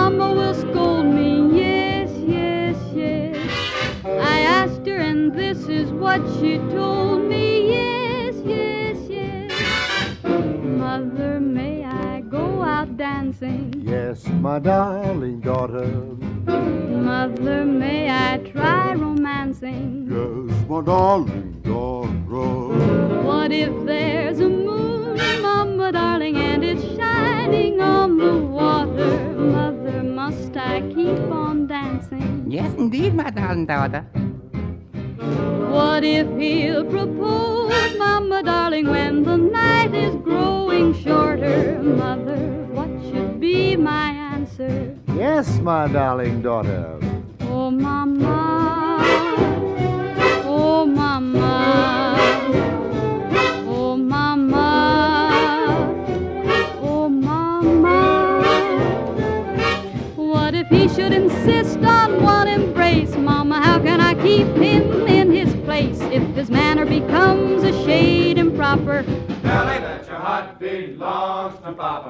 Mama will scold me, yes, yes, yes. I asked her and this is what she told me, yes, yes, yes. Mother, may I go out dancing? Yes, my darling daughter. Mother, may I try romancing? Yes, my darling daughter. What if there's a moon, Mama darling, and it's shining on the water? Mother, must I keep on dancing? Yes, indeed, my darling daughter. What if he'll propose, Mama darling, when the night is growing shorter? Mother, what should be my answer? Yes, my darling daughter. Oh, Mama, oh, Mama, oh, Mama, oh, Mama. What if he should insist on one embrace? Mama, how can I keep him in his place if his manner becomes a shade improper? Tell him that your heart belongs to Papa.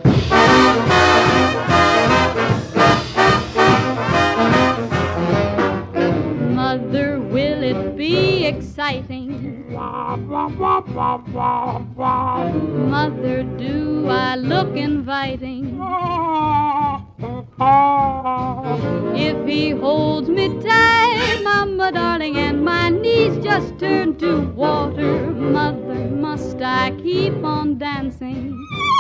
Mother, will it be exciting? Mother, do I look inviting? If he holds me tight, Mama darling, and my knees just turn to water, Mother, must I keep on dancing?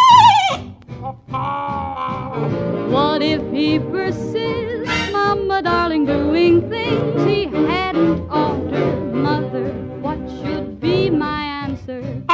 What if he persists, Mama darling, doing things he hadn't altered? Mother, what should be my answer?